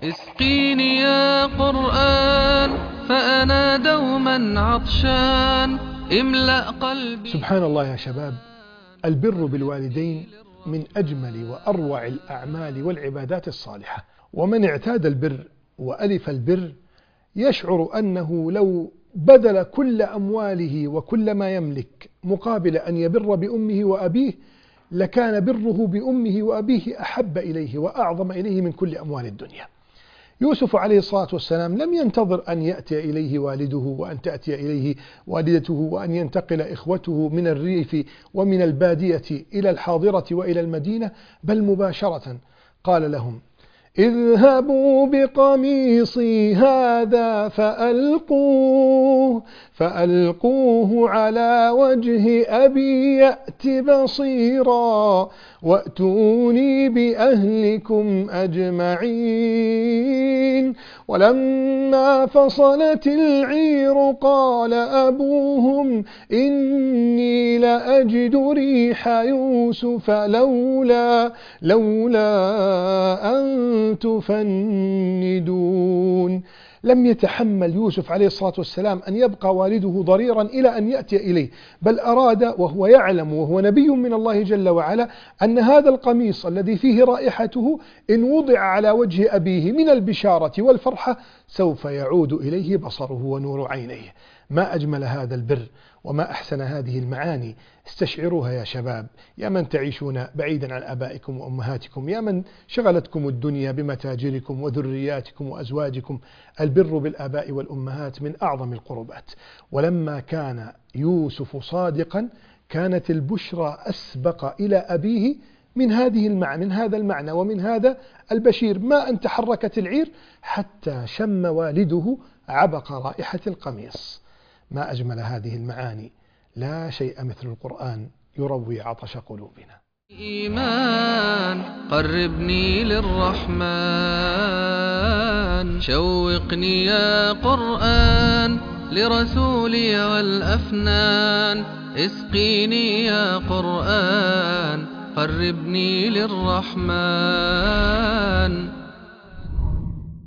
اسقيني يا قرآن فأنا دوما عطشان املأ قلبي. سبحان الله يا شباب، البر بالوالدين من أجمل وأروع الأعمال والعبادات الصالحة، ومن اعتاد البر وألف البر يشعر أنه لو بذل كل أمواله وكل ما يملك مقابل أن يبر بأمه وأبيه لكان بره بأمه وأبيه أحب إليه وأعظم إليه من كل أموال الدنيا. يوسف عليه الصلاة والسلام لم ينتظر أن يأتي إليه والده وأن تأتي إليه والدته وأن ينتقل إخوته من الريف ومن البادية إلى الحاضرة وإلى المدينة، بل مباشرة قال لهم: اذهبوا بقميصي هذا فألقوه على وجه أبي يأت بصيرا وأتوني بأهلكم أجمعين. ولما فصلت العير قال أبوهم إني لأجد ريح يوسف لولا أن تفندون. لم يتحمل يوسف عليه الصلاة والسلام أن يبقى والده ضريرا إلى أن يأتي إليه، بل أراد وهو يعلم وهو نبي من الله جل وعلا أن هذا القميص الذي فيه رائحته إن وضع على وجه أبيه من البشارة والفرحة سوف يعود إليه بصره ونور عينيه. ما أجمل هذا البر وما أحسن هذه المعاني، استشعروها يا شباب، يا من تعيشون بعيدا عن آبائكم وأمهاتكم، يا من شغلتكم الدنيا بمتاجركم وذرياتكم وأزواجكم. البر بالآباء والأمهات من أعظم القربات. ولما كان يوسف صادقا كانت البشرى أسبق إلى أبيه من هذا المعنى ومن هذا البشير. ما أن تحركت العير حتى شم والده عبق رائحة القميص. ما أجمل هذه المعاني، لا شيء مثل القرآن يروي عطش قلوبنا. إيمان قربني للرحمن، شوقني يا قرآن لرسولي والأفنان. اسقيني يا قرآن قربني للرحمن.